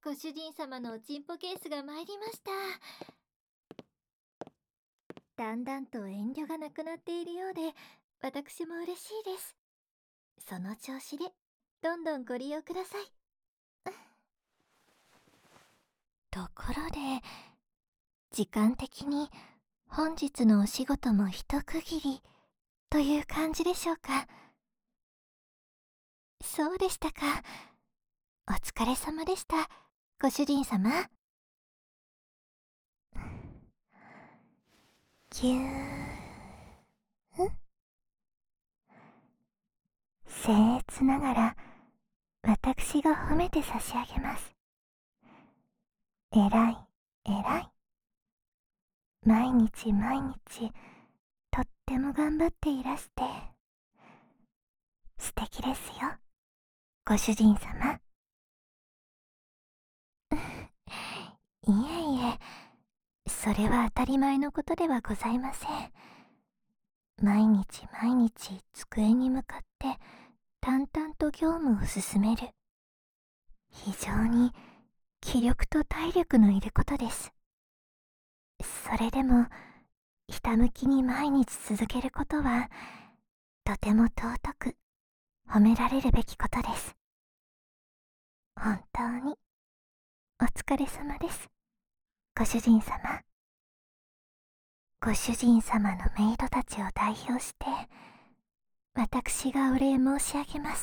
ご主人様のおちんぽケースが参りました。だんだんと遠慮がなくなっているようで、私も嬉しいです。その調子で、どんどんご利用ください。ところで、時間的に本日のお仕事も一区切りという感じでしょうか。そうでしたか。お疲れ様でした、ご主人様。ぎゅーん。僭越ながら私が褒めて差し上げます。えらい、えらい。毎日毎日とっても頑張っていらして、素敵ですよ、ご主人様。いえいえ、それは当たり前のことではございません。毎日毎日机に向かって淡々と業務を進める。非常に気力と体力のいることです。それでも、ひたむきに毎日続けることは、とても尊く褒められるべきことです。本当に、お疲れ様です、ご主人様。ご主人様のメイドたちを代表して、私がお礼申し上げます。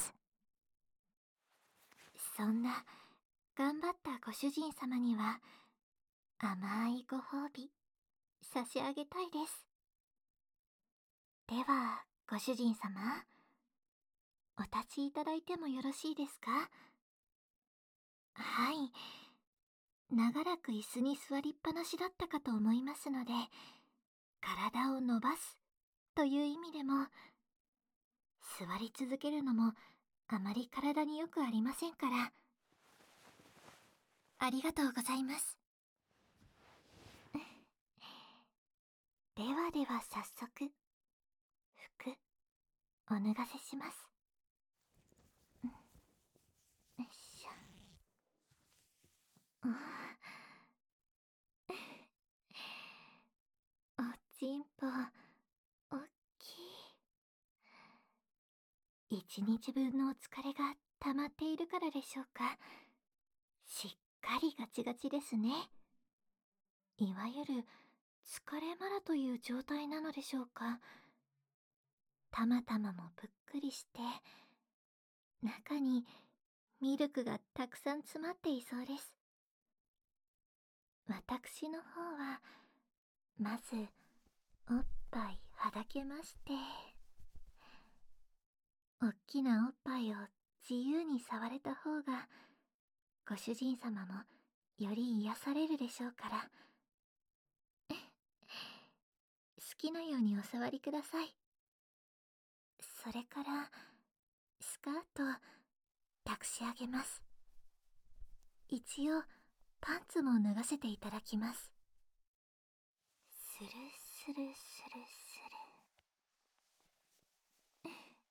そんな、頑張ったご主人様には、甘いご褒美、差し上げたいです。では、ご主人様、お立ちいただいてもよろしいですか？はい。長らく椅子に座りっぱなしだったかと思いますので、体を伸ばすという意味でも、座り続けるのもあまり体によくありませんから。ありがとうございます。ではでは早速、服、お脱がせします。よいしょ。おちんぽ、おっきい。一日分のお疲れが溜まっているからでしょうか。しっかりガチガチですね。いわゆる疲れマラという状態なのでしょうか。たまたまもぷっくりして、中にミルクがたくさん詰まっていそうです。私の方は、まず、おっぱいはだけまして、おっきなおっぱいを自由に触れた方が、ご主人様もより癒されるでしょうから。好きなようにお触りください。それから、スカート、託し上げます。一応、パンツも脱がせていただきます。スルスルスルスル。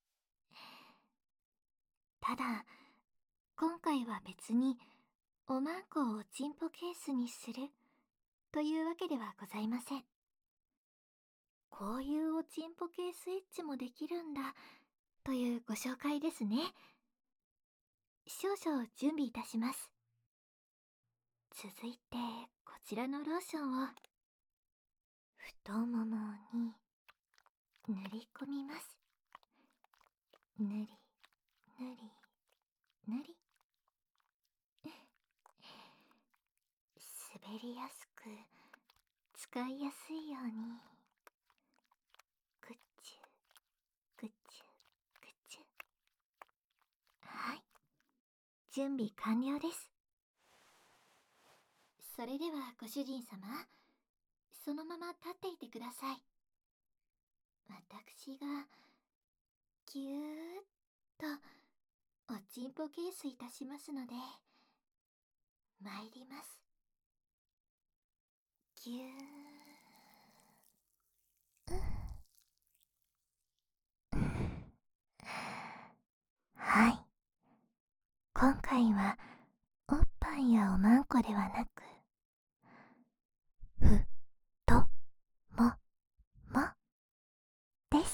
ただ、今回は別に、おまんこをおちんぽケースにする、というわけではございません。こういうおちんぽケースエッチもできるんだ、というご紹介ですね。少々準備いたします。続いて、こちらのローションを、太ももに塗り込みます。塗り、塗り、塗り。滑りやすく、使いやすいように、ぐっちゅ、ぐっちゅ、ぐっちゅ。はい。準備完了です。それではご主人様、そのまま立っていてください。私が、ぎゅーっと、おちんぽケースいたしますので、参ります。ぎゅー。はい。今回は、おっぱ飯やおまんこではなく、ふとももです。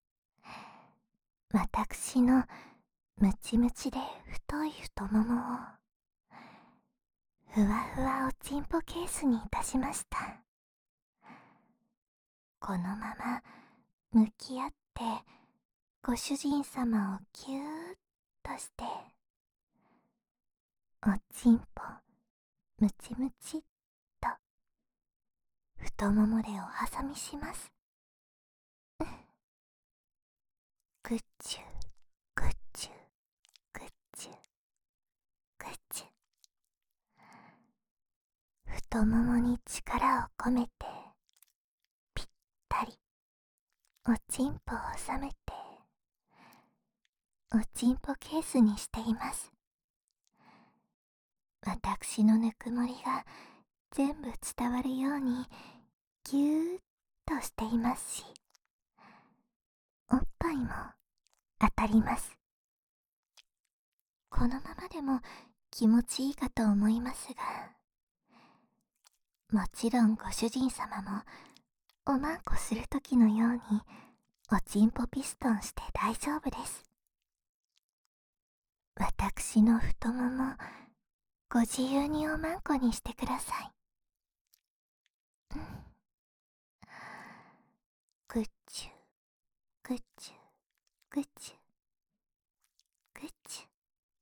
私のムチムチで太い太ももをふわふわおちんぽケースにいたしました。このまま向き合ってご主人様をぎゅーっとしておちんぽムチムチっと太ももでお挟みします。ぐっちゅぐっちゅぐっちゅぐっちゅ、太ももに力を込めてぴったりおちんぽを収めておちんぽケースにしています。私のぬくもりが全部伝わるようにぎゅーっとしていますし、おっぱいも当たります。このままでも気持ちいいかと思いますが、もちろんご主人様もおまんこするときのようにおちんぽピストンして大丈夫です。私の太ももご自由におまんこにしてください。ぐっちゅぐっちゅぐっちゅぐっちゅ。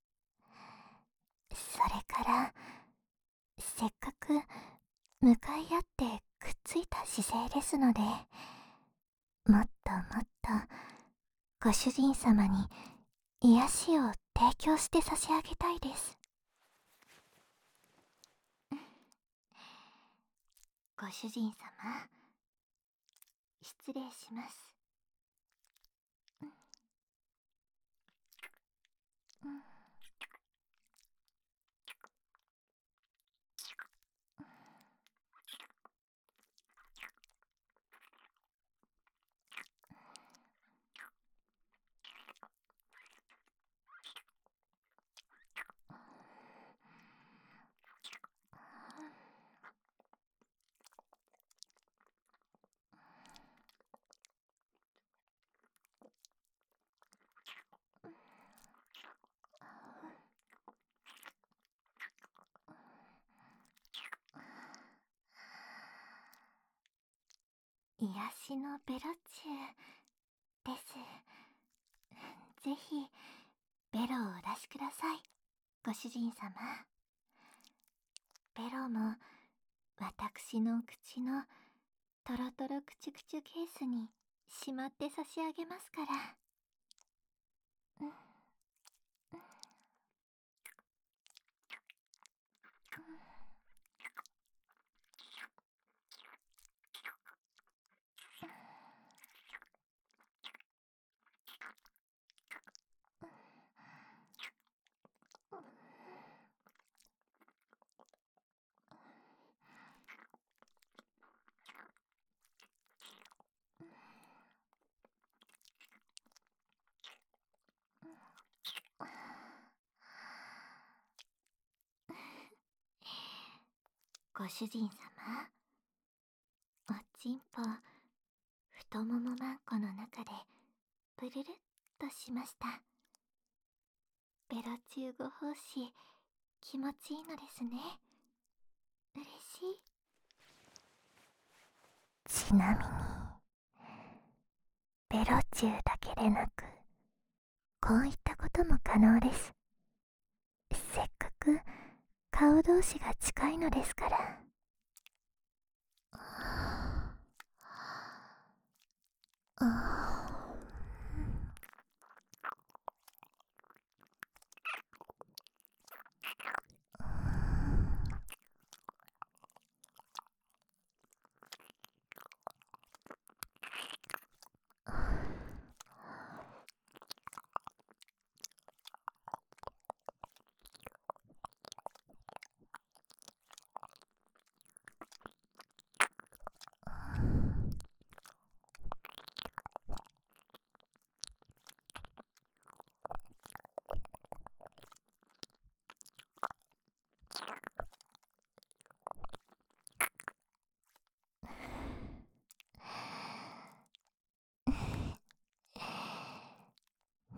それからせっかく向かい合ってくっついた姿勢ですので、もっともっとご主人様に癒しを提供して差し上げたいです。ご主人様、失礼します。癒しのベロチューです。ぜひベロをお出しください、ご主人様。ベロも私の口のトロトロクチュクチュケースにしまって差し上げますから。ご主人様、おちんぽ太ももまんこの中でプルルッとしました。ベロチューご奉仕気持ちいいのですね。嬉しい。ちなみにベロチューだけでなくこういったことも可能です。せっかく顔同士が近いのですから。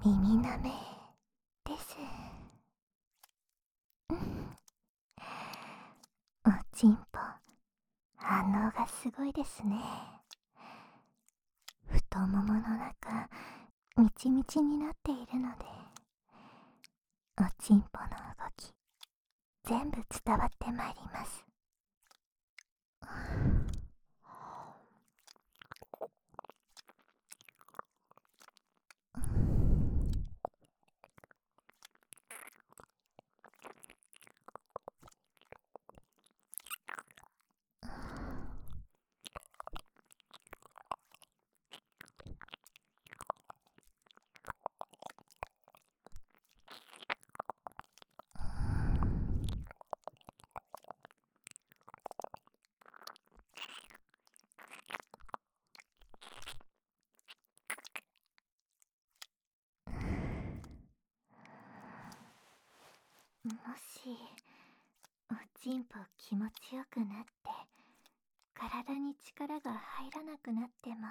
耳なめです。おちんぽ、反応がすごいですね。太ももの中、みちみちになっているので、おちんぽの動き、全部伝わってまいります。もしおちんぽ気持ちよくなって体に力が入らなくなっても、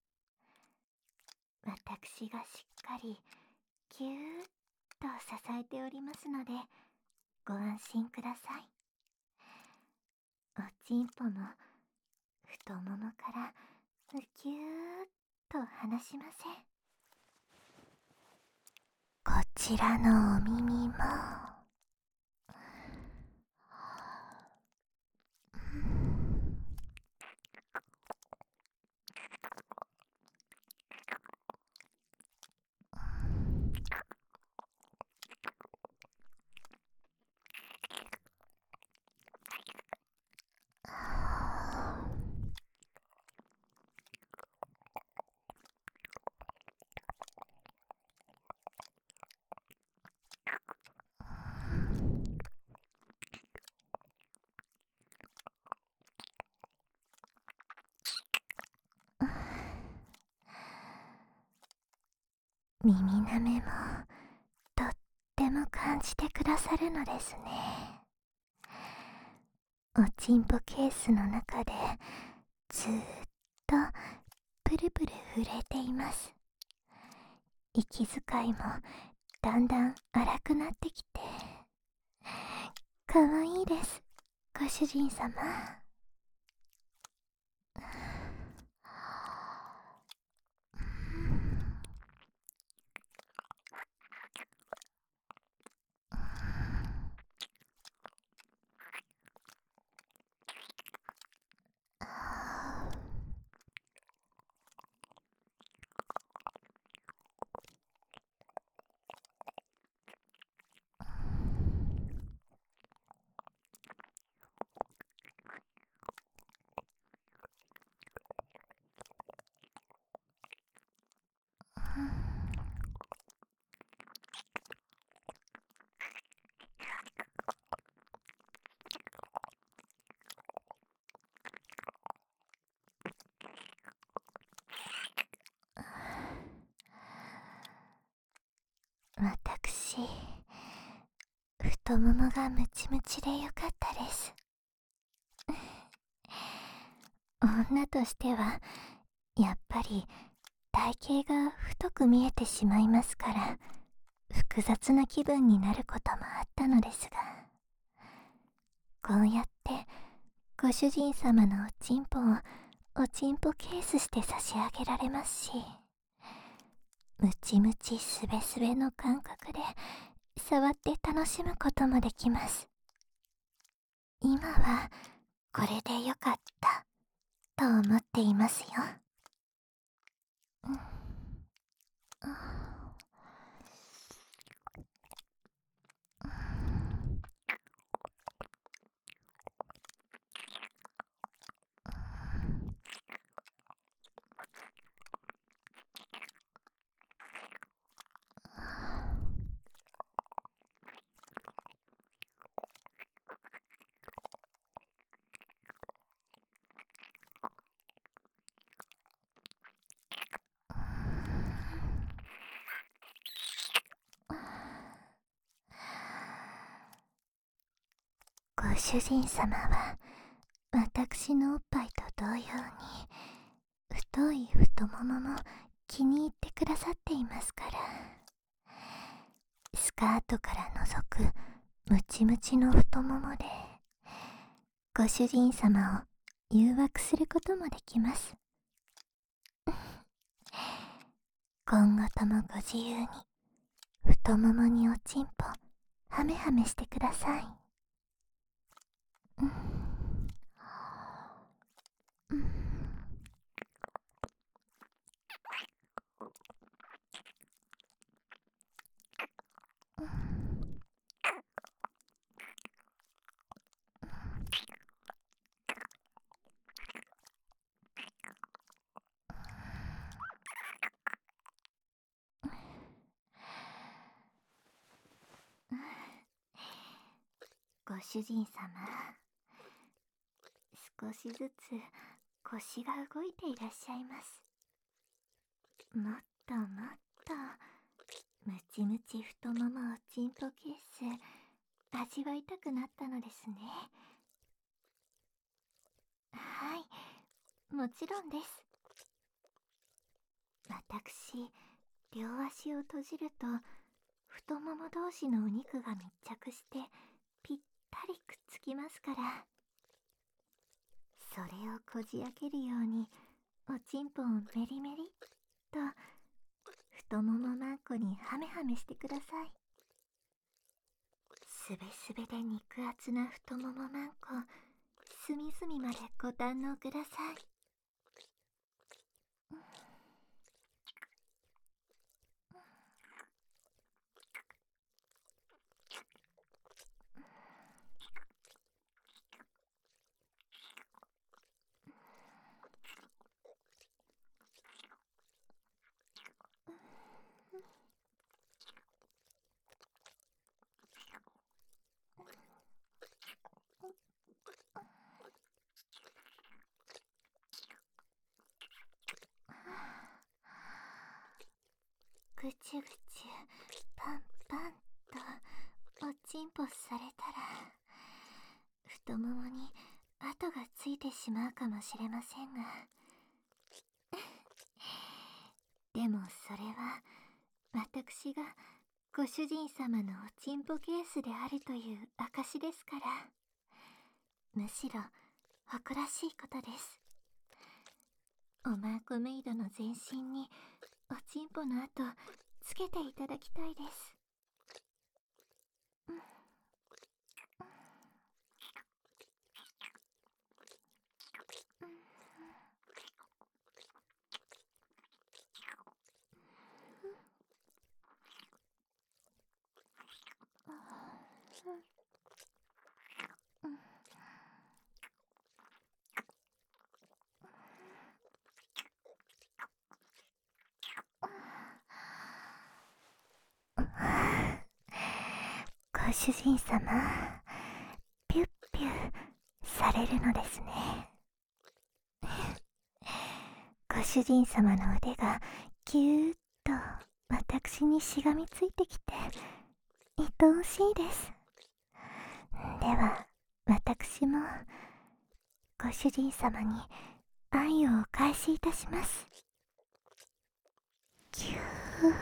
私がしっかりぎゅーっと支えておりますので、ご安心ください。おちんぽも太ももからぎゅーっと離しません。こちらのお耳も耳なめもとっても感じてくださるのですね。おちんぽケースの中でずーっとプルプル震えています。息遣いもだんだん荒くなってきて、かわいいです、ご主人様。私、太ももがムチムチでよかったです。女としてはやっぱり体型が太く見えてしまいますから、複雑な気分になることもあったのですが、こうやってご主人様のおちんぽをおちんぽケースして差し上げられますし、ムチムチすべすべの感覚で触って楽しむこともできます。今はこれでよかったと思っていますよ。ご主人様は私のおっぱいと同様に太い太ももも気に入ってくださっていますから、 カートから覗くムチムチの太ももでご主人様を誘惑することもできます。今後ともご自由に太ももにおちんぽはめはめしてください。ご主人様、少しずつ腰が動いていらっしゃいます。もっともっとムチムチ太ももおちんぽケース味わいたくなったのですね。はい、もちろんです。私、両足を閉じると太もも同士のお肉が密着してぴったりくっつきますから、それをこじ開けるようにおちんぽをメリメリっと太ももマンコにハメハメしてください。すべすべで肉厚な太ももマンコ、隅々までご堪能ください。ぐちゅぐちゅパンパンとおちんぽされたら太ももに跡がついてしまうかもしれませんがでもそれは私がご主人様のおちんぽケースであるという証ですから、むしろ誇らしいことです。おマーコメイドの全身におちんぽの跡つけていただきたいです。ご主人様、ピュッピュされるのですね。ご主人様の腕がぎゅーっと私にしがみついてきて愛おしいです。では私もご主人様に愛をお返しいたします。ぎゅー、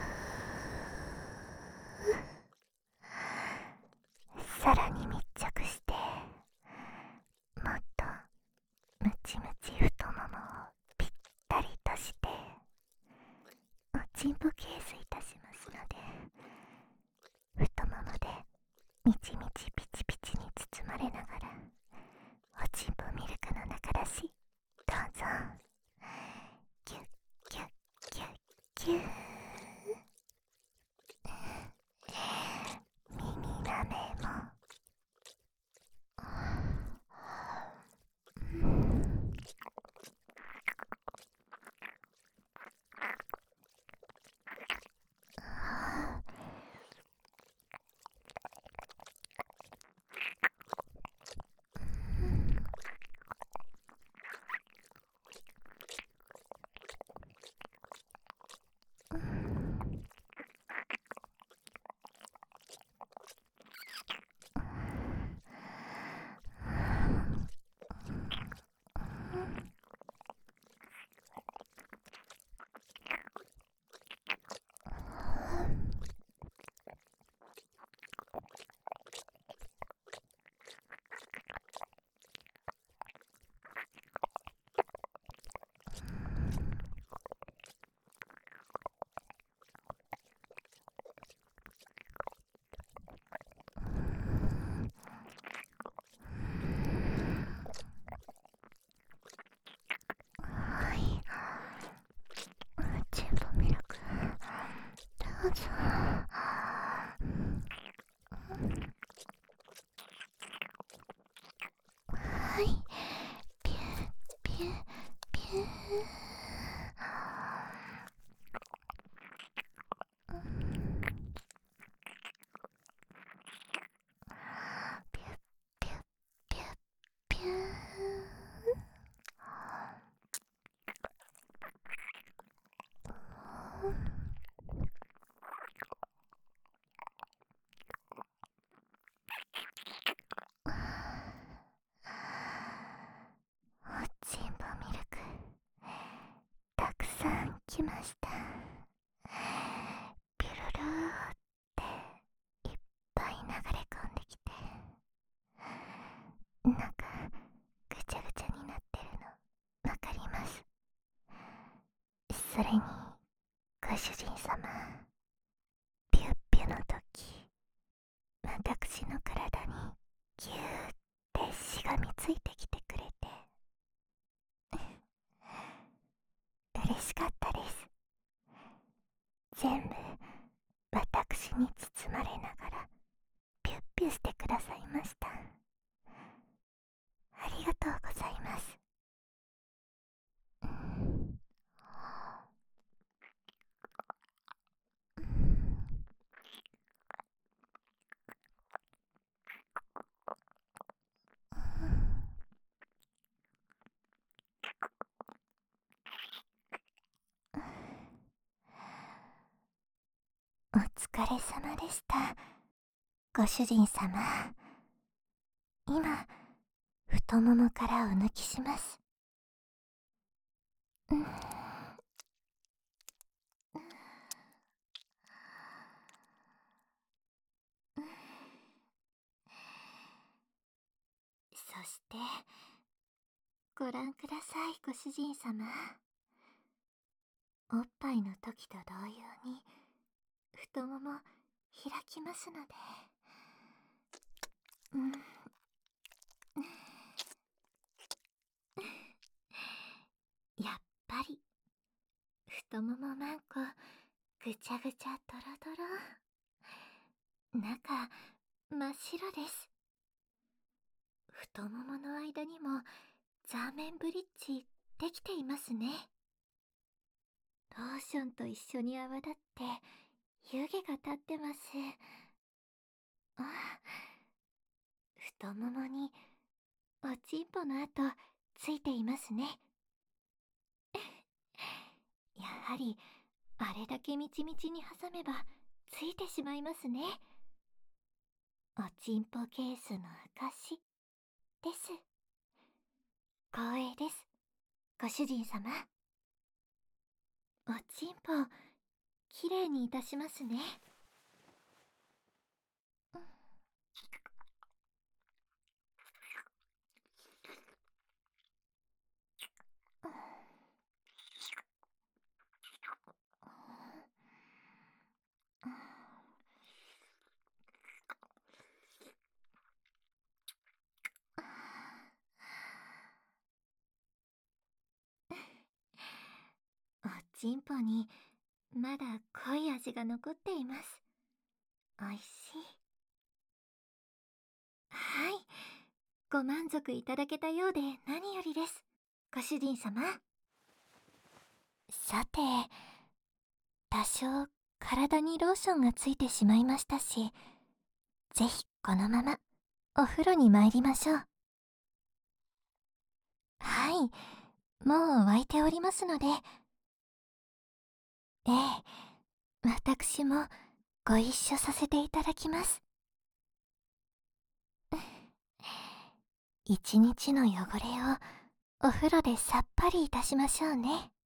さらに密着してもっとムチムチ太ももをぴったりとしておちんぽケースいたしますので、太ももでみちみちピチピチに包まれながらおちんぽミルクの中だしどうぞ。キュッキュッキュッキュッ、耳なめもうぞ。はい、ピューピューピュー。ピュッピュッピュッピュー。おちんぽミルクたくさん来ました。ピュルルーっていっぱい流れ込んできて、なんかぐちゃぐちゃになってるのわかります。それにご主人様、ピュッピュの時、私の体にギューってしがみついてきてくれて嬉しかったです。全部私に包まれながらピュッピュしてくださいました。ありがとうございます。お疲れ様でした、ご主人様。今、太ももからお抜きします。そして、ご覧ください、ご主人様。おっぱいの時と同様に、太もも開きますので。やっぱり、太ももマンコ、ぐちゃぐちゃドロドロ。中、真っ白です。太ももの間にも、ザーメンブリッジできていますね。ローションと一緒に泡立って湯気が立ってます。あ、太ももにおちんぽの跡ついていますね。やはりあれだけみちみちに挟めばついてしまいますね。おちんぽケースの証です。光栄です、ご主人様。おちんぽきれいにいたしますね。おちんぽにまだ濃い味が残っています。おいしい。はい、ご満足いただけたようで何よりです、ご主人様。さて、多少体にローションがついてしまいましたし、ぜひこのままお風呂に参りましょう。はい、もう沸いておりますので。ええ、私もご一緒させていただきます。一日の汚れをお風呂でさっぱりいたしましょうね。